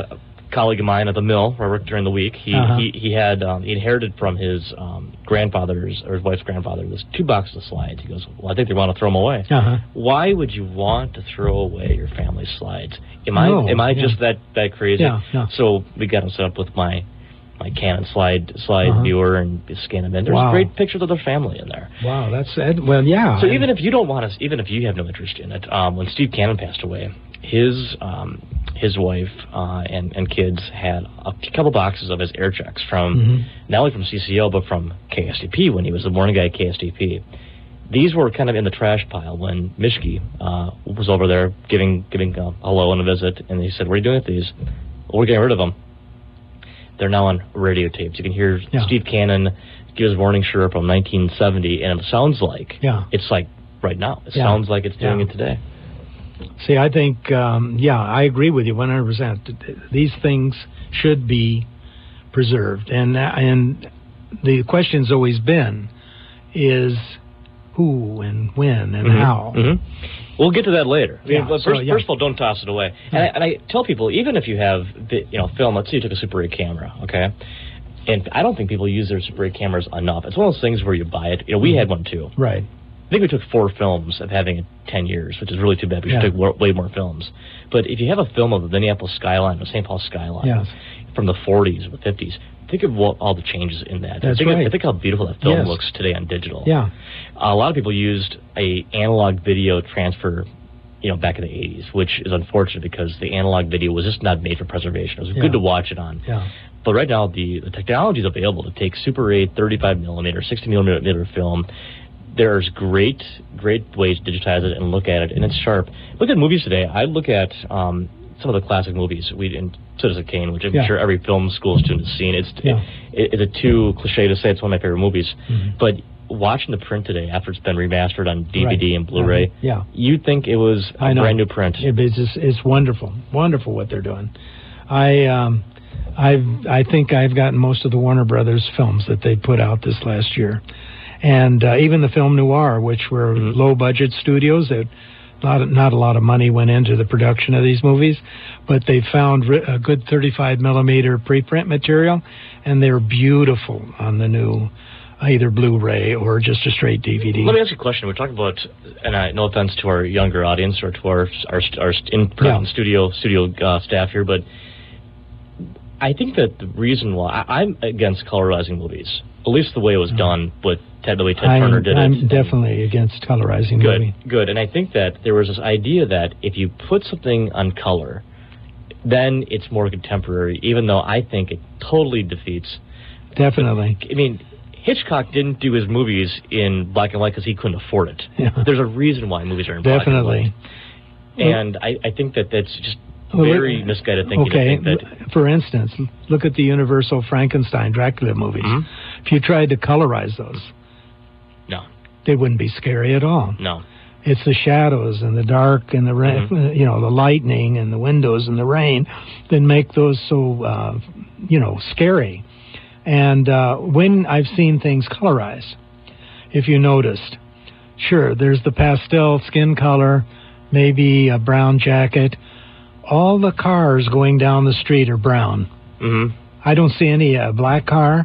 colleague of mine at the mill where I worked during the week. He Uh-huh. he, he had um, he inherited from his um, grandfather's or his wife's grandfather this two boxes of slides. He goes, well, I think they want to throw them away. Uh-huh. Why would you want to throw away your family's slides? Am I No, am I yeah. just that that crazy? Yeah, no. So we got them set up with my my Canon slide slide Uh-huh. viewer and scan them in. There's Wow. great pictures of their family in there. Wow, that's it. Well, yeah. So I- even if you don't want to, even if you have no interest in it, um, when Steve Cannon passed away, his um, his wife uh, and and kids had a couple boxes of his air checks from Mhm. not only from C C O but from K S D P when he was the morning guy at K S D P. These were kind of in the trash pile when Mishke uh, was over there giving giving a hello and a visit, and he said, "What are you doing with these?" Well, we're getting rid of them. They're now on radio tapes. You can hear Yeah. Steve Cannon give his morning show from nineteen seventy, and it sounds like Yeah. it's like right now. It Yeah. sounds like it's doing Yeah. it today. See, I think, um, yeah, I agree with you one hundred percent. These things should be preserved. And, and the question's always been, is who and when and Mhm. how. Mhm. We'll get to that later. I mean, Yeah, but so, first, yeah. first of all, don't toss it away. And, I, and I tell people, even if you have, vi- you know, film. Let's say you took a Super eight camera, okay, and I don't think people use their Super eight cameras enough. It's one of those things where you buy it. You know, we had one too. Right. I think we took four films of having it ten years, which is really too bad. We should Yeah. take wa- way more films. But if you have a film of the Minneapolis skyline, the Saint Paul skyline, Yes. from the forties or the fifties, think of what, all the changes in that. That's think, right. think how beautiful that film Yes. looks today on digital. Yeah. A lot of people used a analog video transfer, you know, back in the eighties, which is unfortunate because the analog video was just not made for preservation. It was Yeah. good to watch it on. Yeah. But right now, the, the technology is available to take Super eight, thirty-five millimeter, sixty millimeter film. There's great, great ways to digitize it and look at it, and it's sharp. Look at movies today. I look at um, some of the classic movies. We and Citizen Kane, which I'm Yeah. sure every film school student has seen. It's Yeah. it, it's a too cliche to say it's one of my favorite movies, Mhm. but watching the print today after it's been remastered on D V D Right. and Blu-ray, Uh-huh. Yeah. you'd think it was a I know. brand new print. It is just, it's wonderful, wonderful what they're doing. I um, I I think I've gotten most of the Warner Brothers films that they put out this last year, and uh, even the film noir, which were Mm-hmm. low budget studios that. Not, not a lot of money went into the production of these movies, but they found ri- a good thirty-five millimeter preprint material, and they're beautiful on the new either Blu-ray or just a straight D V D. Let me ask you a question. We're talking about, and I, no offense to our younger audience or to our our, our in Yeah. studio studio uh, staff here, but I think that the reason why I, I'm against colorizing movies, at least the way it was done with Ted, the way Ted I'm, Turner did I'm it. definitely against colorizing Good, movie. good. And I think that there was this idea that if you put something on color, then it's more contemporary, even though I think it totally defeats. Definitely. I mean, Hitchcock didn't do his movies in black and white because he couldn't afford it. Yeah. There's a reason why movies are in black Definitely. and white. And I, I think that that's just Well, very it- misguided thinking Okay, to think that. for instance, look at the Universal Frankenstein Dracula movies. Mhm. If you tried to colorize those, No, they wouldn't be scary at all. no. It's the shadows and the dark and the ra- Mhm. uh, you know, the lightning and the windows and the rain that make those so uh, you know, scary. And uh, when I've seen things colorized, if you noticed, sure, there's the pastel skin color, maybe a brown jacket. All the cars going down the street are brown. Mm-hmm. I don't see any uh, black car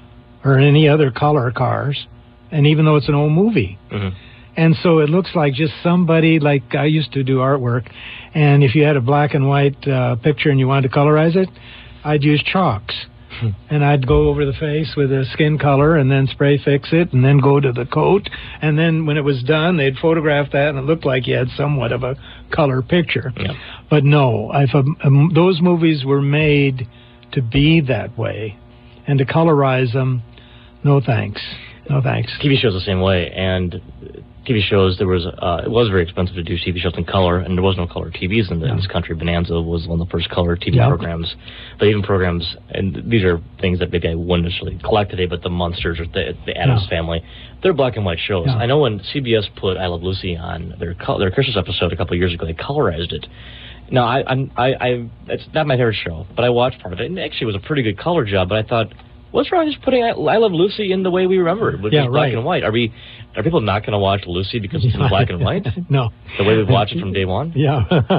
or any other color cars, and even though it's an old movie. Mm-hmm. And so it looks like just somebody, like I used to do artwork, and if you had a black and white uh, picture and you wanted to colorize it, I'd use chalks. And I'd go over the face with a skin color and then spray fix it and then go to the coat. And then when it was done, they'd photograph that and it looked like you had somewhat of a color picture. Yeah. But no, if a, um, those movies were made to be that way and to colorize them, no thanks. No thanks. T V shows the same way, and T V shows, there was uh, it was very expensive to do T V shows in color, and there was no color T Vs in, the, in this country. Bonanza was one of the first color T V Yep. programs, but even programs, and these are things that maybe I wouldn't necessarily collect today, but the Munsters or the, the Addams Yeah. Family, they're black and white shows. Yeah. I know when C B S put I Love Lucy on their col- their Christmas episode a couple of years ago, they colorized it. Now, I, I'm, I, I, it's not my favorite show, but I watched part of it, and actually it was a pretty good color job, but I thought, what's wrong with just putting I, I Love Lucy in the way we remember it, which yeah, is black right. and white? Are we? Are people not going to watch Lucy because it's in black and white? No. The way we've watched it from day one? Yeah.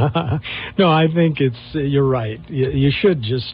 No, I think it's, uh, you're right. You, you should just,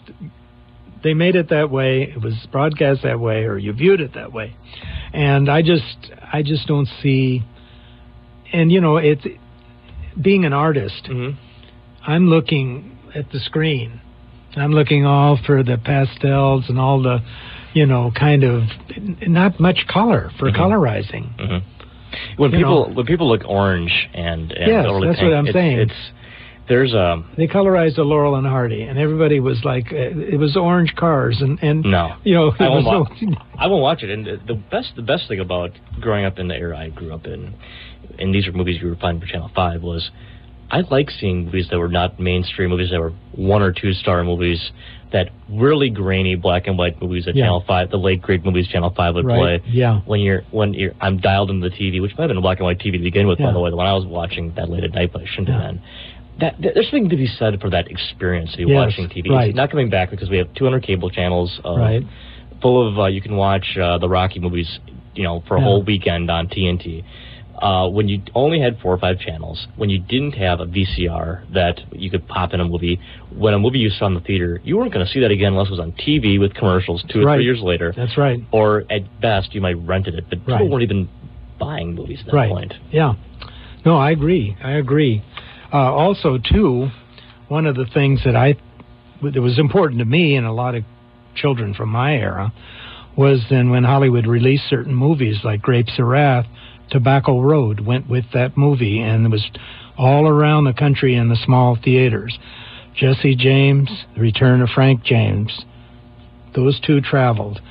they made it that way, it was broadcast that way, or you viewed it that way. And I just, I just don't see, and you know, it's, being an artist, mm-hmm. I'm looking at the screen. I'm looking all for the pastels and all the, you know, kind of not much color for mm-hmm. colorizing. Mm-hmm. When you people know, when people look orange and, and yes, overly that's pink, what I'm it's, saying. It's there's a they colorized a Laurel and Hardy, and everybody was like, uh, it was orange cars, and, and no, you know, I won't, was wa- no, I won't watch it. And the best the best thing about growing up in the era I grew up in, and these are movies you were finding for Channel Five, was I like seeing movies that were not mainstream movies, that were one or two star movies, that really grainy black and white movies that yeah. Channel Five, the late great movies Channel Five would right. play. Yeah. When you're when you're, I'm dialed into the T V, which might have been a black and white T V to begin with, yeah. by the way. The one I was watching that late at night, but I shouldn't yeah. have been. That, that there's something to be said for that experience of you yes, watching T V. Right. It's not coming back because we have two hundred cable channels, uh, right. full of uh, you can watch uh, the Rocky movies, you know, for a yeah. whole weekend on T N T. Uh, when you only had four or five channels, when you didn't have a V C R that you could pop in a movie, when a movie you saw in the theater, you weren't going to see that again unless it was on T V with commercials two or right. three years later. That's right. Or at best, you might rented it, but people right. weren't even buying movies at that right. point. Yeah. No, I agree. I agree. Uh, also, too, one of the things that I that was important to me and a lot of children from my era was then when Hollywood released certain movies like Grapes of Wrath, Tobacco Road went with that movie, and it was all around the country in the small theaters. Jesse James, The Return of Frank James, those two traveled.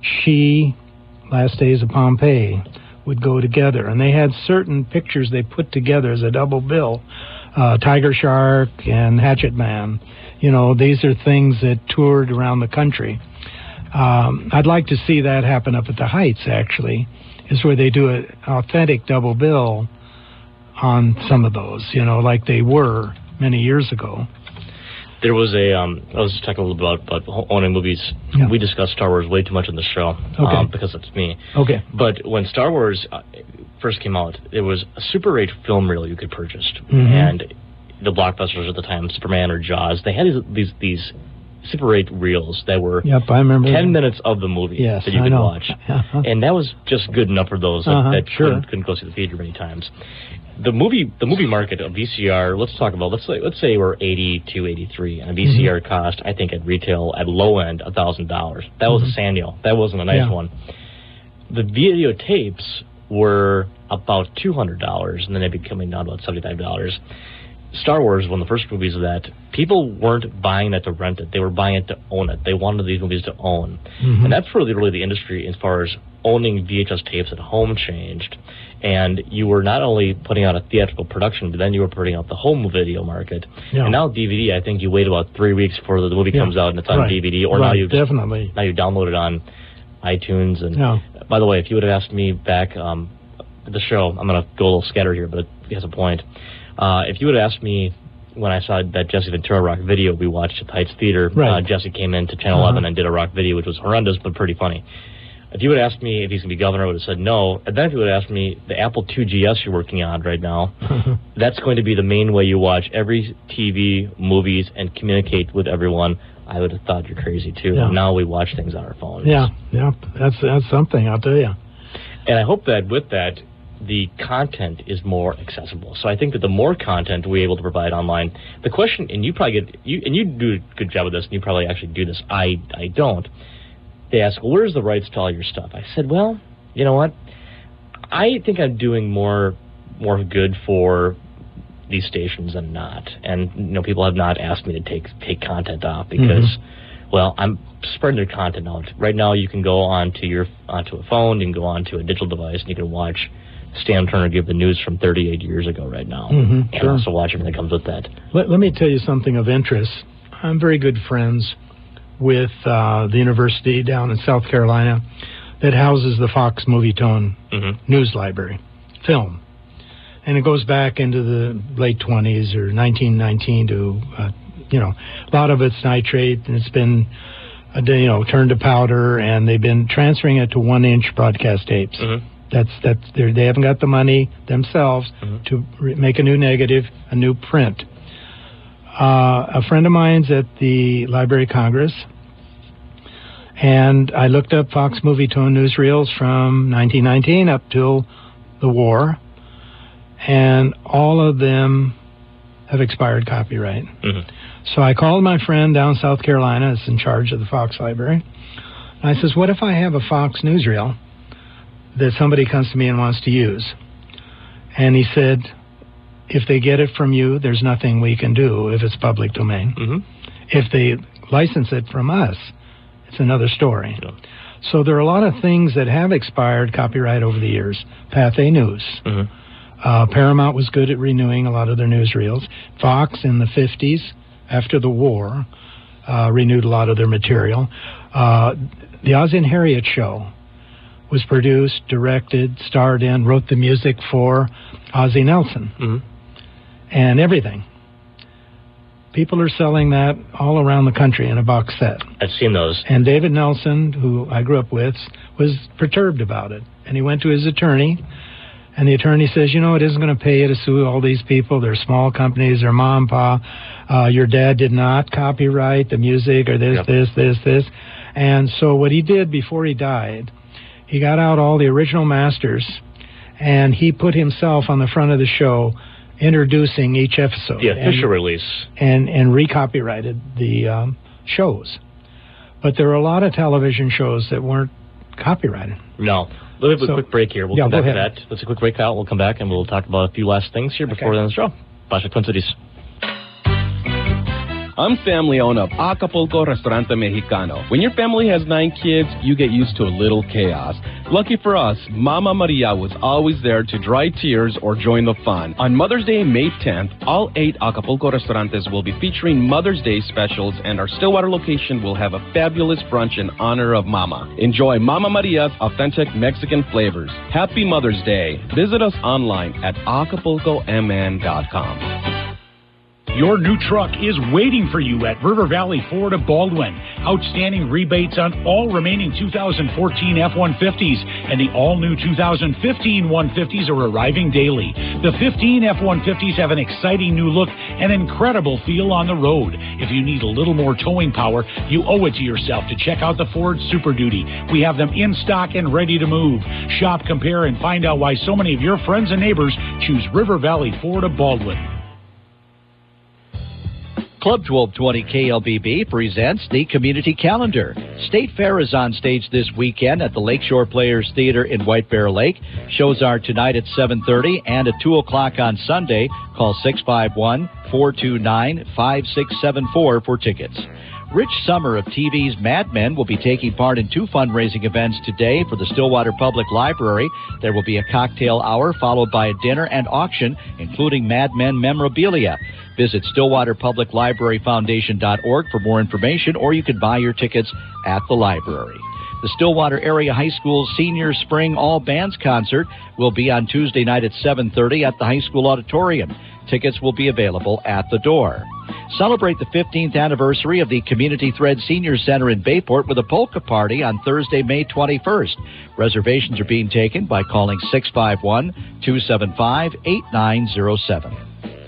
She, Last Days of Pompeii, would go together, and they had certain pictures they put together as a double bill. Uh, Tiger Shark and Hatchet Man. You know, these are things that toured around the country. Um, I'd like to see that happen up at the Heights, actually, is where they do an authentic double bill on some of those, you know, like they were many years ago. There was a, um, I was just talking a little bit about, about owning movies. Yeah. We discussed Star Wars way too much on the show, okay. um, because it's me. Okay. But when Star Wars uh, first came out, there was a Super eight film reel you could purchase. Mm-hmm. And the blockbusters at the time, Superman or Jaws, they had these these, these Super eight reels that were yep, I remember ten that. minutes of the movie yes, that you I could know. watch. Uh-huh. And that was just good enough for those uh-huh, that, that sure. couldn't, couldn't go see the theater many times. The movie the movie market of V C R, let's talk about, let's say, let's say we're eighty-two, eighty-three, and a V C R mm-hmm. cost, I think, at retail, at low end, one thousand dollars. That was mm-hmm. a Sanyo. That wasn't a nice yeah. one. The videotapes were about two hundred dollars, and then they'd be coming down to about seventy-five dollars. Star Wars was one of the first movies that people weren't buying it to rent it. They were buying it to own it. They wanted these movies to own. Mm-hmm. And that's really, really the industry as far as owning V H S tapes at home changed. And you were not only putting out a theatrical production, but then you were putting out the home video market. Yeah. And now D V D, I think you wait about three weeks before the movie yeah. comes out and it's on right. D V D. Or right. now you definitely now you download it on iTunes. And yeah. by the way, if you would have asked me back um, at the show, I'm going to go a little scattered here, but it has a point. Uh, if you would have asked me when I saw that Jesse Ventura rock video we watched at the Heights Theater, right. uh, Jesse came into Channel uh-huh. eleven and did a rock video, which was horrendous but pretty funny. If you would have asked me if he's going to be governor, I would have said no. And then if you would have asked me, the Apple two G S you're working on right now, that's going to be the main way you watch every T V, movies, and communicate with everyone, I would have thought you're crazy too. Yeah. Now we watch things on our phones. Yeah, yeah, that's that's something, I'll tell you. And I hope that with that, the content is more accessible. So I think that the more content we're able to provide online, the question, and you probably get, you and you do a good job with this, and you probably actually do this. I I don't. They ask, well, where's the rights to all your stuff? I said, well, you know what? I think I'm doing more more good for these stations than not. And you know, people have not asked me to take take content off because, mm-hmm. well, I'm spreading their content out. Right now, you can go onto your onto a phone, you can go onto a digital device, and you can watch Stan Turner give the news from thirty-eight years ago right now. Mm-hmm, and sure. also watch everything that comes with that. Let, let me tell you something of interest. I'm very good friends with uh, the university down in South Carolina that houses the Fox Movietone mm-hmm. News Library film. And it goes back into the late twenties or nineteen nineteen to, uh, you know, a lot of it's nitrate, and it's been uh, you know, turned to powder, and they've been transferring it to one-inch broadcast tapes. Mm-hmm. That's that's they haven't got the money themselves mm-hmm. to re- make a new negative, a new print. Uh, a friend of mine's at the Library of Congress, and I looked up Fox Movietone newsreels from nineteen nineteen up till the war, and all of them have expired copyright. Mm-hmm. So I called my friend down South Carolina, that's in charge of the Fox Library, and I says, what if I have a Fox newsreel that somebody comes to me and wants to use? And he said, if they get it from you, there's nothing we can do if it's public domain. Mm-hmm. If they license it from us, it's another story. Yeah. So there are a lot of things that have expired copyright over the years. Pathé News. Mm-hmm. Uh, Paramount was good at renewing a lot of their newsreels. Fox in the fifties, after the war, uh, renewed a lot of their material. Uh, the Ozzie and Harriet Show was produced, directed, starred in, wrote the music for Ozzie Nelson. Mm-hmm. And everything. People are selling that all around the country in a box set. I've seen those. And David Nelson, who I grew up with, was perturbed about it. And he went to his attorney, and the attorney says, you know, it isn't going to pay you to sue all these people. They're small companies, they're mom and pa. Uh, your dad did not copyright the music or this, yep. this, this, this. And so what he did before he died, he got out all the original masters, and he put himself on the front of the show introducing each episode. The official and, release. And, and recopyrighted the um, shows. But there are a lot of television shows that weren't copyrighted. No. Let's have So- a quick break here. We'll Yeah, come go back to ahead. that. Let's a quick break out. We'll come back and we'll talk about a few last things here before Okay. the end of the show. Baja Twin Cities. I'm Sam Leone of Acapulco Restaurante Mexicano. When your family has nine kids, you get used to a little chaos. Lucky for us, Mama Maria was always there to dry tears or join the fun. On Mother's Day, May tenth, all eight Acapulco restaurantes will be featuring Mother's Day specials, and our Stillwater location will have a fabulous brunch in honor of Mama. Enjoy Mama Maria's authentic Mexican flavors. Happy Mother's Day. Visit us online at acapulco m n dot com. Your new truck is waiting for you at River Valley Ford of Baldwin. Outstanding rebates on all remaining two thousand fourteen F one fifties, and the all-new two thousand fifteen one fifties are arriving daily. The fifteen F one fifties have an exciting new look and incredible feel on the road. If you need a little more towing power, you owe it to yourself to check out the Ford Super Duty. We have them in stock and ready to move. Shop, compare, and find out why so many of your friends and neighbors choose River Valley Ford of Baldwin. Club twelve twenty K L B B presents the Community Calendar. State Fair is on stage this weekend at the Lakeshore Players Theater in White Bear Lake. Shows are tonight at seven thirty and at two o'clock on Sunday. Call six five one, four two nine, five six seven four for tickets. Rich Summer of T V's Mad Men will be taking part in two fundraising events today for the Stillwater Public Library. There will be a cocktail hour followed by a dinner and auction, including Mad Men memorabilia. Visit Stillwater Public Library Foundation dot org for more information, or you can buy your tickets at the library. The Stillwater Area High School Senior Spring All Bands Concert will be on Tuesday night at seven thirty at the high school auditorium. Tickets will be available at the door. Celebrate the fifteenth anniversary of the Community Thread Senior Center in Bayport with a polka party on Thursday, May twenty-first. Reservations are being taken by calling six five one, two seven five, eight nine zero seven.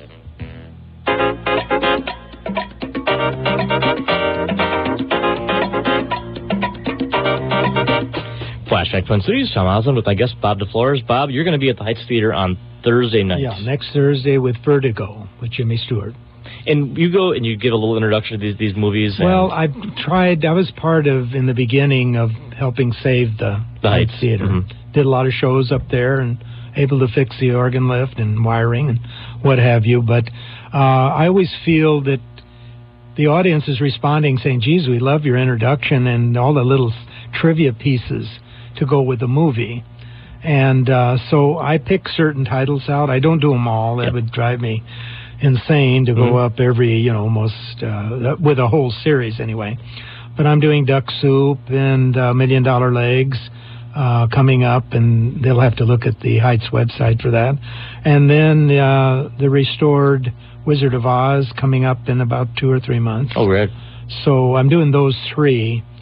Flashback Twin Cities. I'm Osmond with my guest Bob DeFlores. Bob, you're going to be at the Heights Theater on Thursday night. Yeah, next Thursday with Vertigo with Jimmy Stewart. And you go and you give a little introduction to these, these movies. And Well, I've tried, I was part of, in the beginning, of helping save the, The Heights. Theater. Mm-hmm. Did a lot of shows up there and able to fix the organ lift and wiring and what have you. But uh, I always feel that the audience is responding, saying, geez, we love your introduction and all the little trivia pieces to go with the movie. And uh, so I pick certain titles out. I don't do them all. That yep. would would drive me insane to mm-hmm. go up every, you know, almost uh, with a whole series anyway. But I'm doing Duck Soup and uh, Million Dollar Legs uh, coming up, and they'll have to look at the Heights website for that. And then uh, the restored Wizard of Oz coming up in about two or three months. Oh, right. So I'm doing those three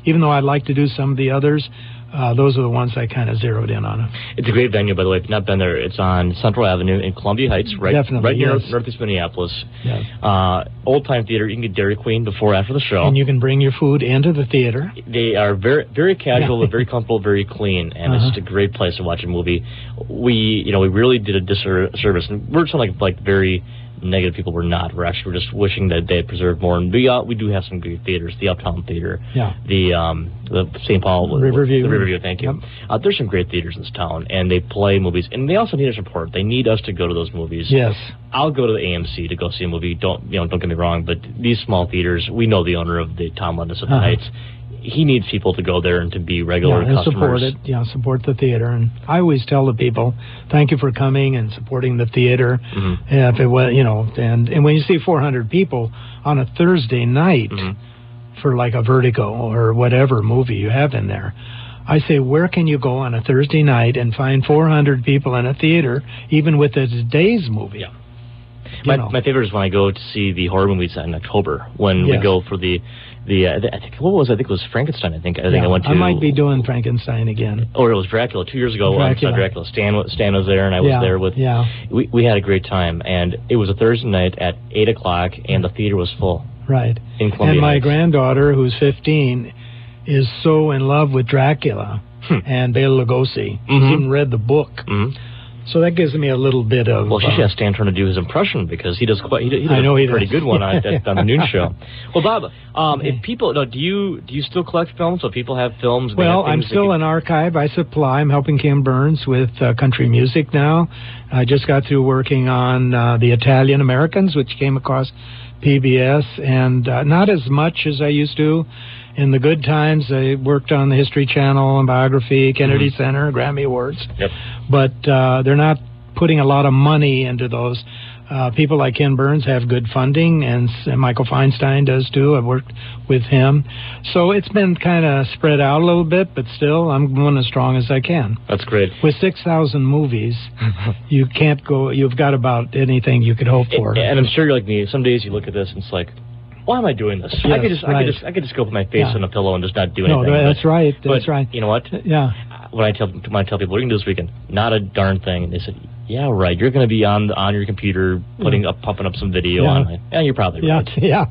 even though I'd like to do some of the others, uh, those are the ones I kind of zeroed in on. It's a great venue, by the way. If you've not been there, it's on Central Avenue in Columbia Heights, right, Definitely, right near yes. Northeast Minneapolis. Yes. Uh, old time theater. You can get Dairy Queen before, after the show, and you can bring your food into the theater. They are very, very casual, Yeah. very comfortable, very clean, and Uh-huh. it's just a great place to watch a movie. We, you know, we really did a disservice, and we're some like like very negative people. We're not. We're actually we're just wishing that they had preserved more. And we uh, we do have some great theaters. The Uptown Theater, Yeah. the um the Saint Paul Riverview. the Riverview. Thank you. Yep. Uh, there's some great theaters in this town, and they play movies, and they also need our support. They need us to go to those movies. Yes. I'll go to the A M C to go see a movie. Don't you know? Don't get me wrong, but these small theaters, we know the owner of the Tom Lennis at the Uh-huh. Heights. He needs people to go there and to be regular Yeah, and customers. support it. Yeah, support the theater. And I always tell the people, thank you for coming and supporting the theater. Mm-hmm. Uh, if it was, you know, and and when you see four hundred people on a Thursday night Mm-hmm. for like a Vertigo or whatever movie you have in there, I say, where can you go on a Thursday night and find four hundred people in a theater, even with a today's movie? Yeah. My, my favorite is when I go to see the horror movies in October, when Yes. we go for the, the uh, I think, what was it? I think it was Frankenstein, I think. I think Yeah, I went to. I might be doing Frankenstein again. Or it was Dracula. Two years ago, I Dracula. saw Dracula. Stan, wa- Stan was there, and I was Yeah, there with. yeah. We, we had a great time, and it was a Thursday night at eight o'clock, and the theater was full. Right. In Columbia And my Heights. granddaughter, who's fifteen, is so in love with Dracula and Bela Lugosi. She's Mhm. even read the book. Mm-hmm. So that gives me a little bit of... Well, she uh, should have Stan trying to do his impression because he does quite. He, did- he did I know a he pretty does. good one on, at, on the noon show. Well, Bob, um, Okay. if people, no, do you do you still collect films? So people have films. and they Well, have I'm things that still you- an archive. I supply. I'm helping Kim Burns with uh, country music now. I just got through working on uh, the Italian Americans, which came across P B S, and uh, not as much as I used to. In the good times, I worked on the History Channel and Biography, Kennedy Mhm. Center, Grammy Awards. Yep. But uh, they're not putting a lot of money into those. Uh, people like Ken Burns have good funding, and, s- and Michael Feinstein does too. I've worked with him. So it's been kind of spread out a little bit, but still, I'm going as strong as I can. That's great. With six thousand movies, you can't go, you've got about anything you could hope for. And I'm sure you're like me. Some days you look at this and it's like, why am I doing this? I Yes, could just, I right. could just, I could just go put my face Yeah. on a pillow and just not do No, anything. that's but, right. That's but right. You know what? Yeah. When I tell when I tell people, what are you gonna do this weekend? Not a darn thing. And they said, yeah, right. You're gonna be on the, on your computer putting up, pumping up some video Yeah. on. Yeah, you're probably Yeah, right. yeah.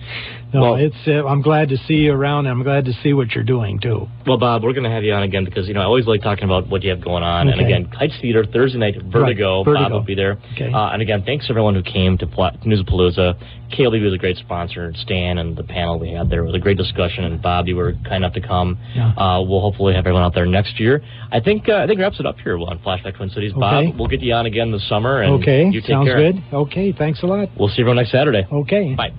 No, Well- it's. Uh, I'm glad to see you around, and I'm glad to see what you're doing too. Well, Bob, we're going to have you on again because, you know, I always like talking about what you have going on. And Okay. again, Heights Theater, Thursday night, Vertigo. Right, Vertigo. Bob will be there. Okay. Uh, and again, thanks to everyone who came to Pla- Newsapalooza. K L B was a great sponsor. Stan and the panel we had there was a great discussion. And Bob, you were kind enough to come. Yeah. Uh, we'll hopefully have everyone out there next year. I think uh, I think wraps it up here on Flashback Twin Cities. Okay. Bob, we'll get you on again this summer. And Okay, you take sounds care. good. Okay, thanks a lot. We'll see everyone next Saturday. Okay. Bye.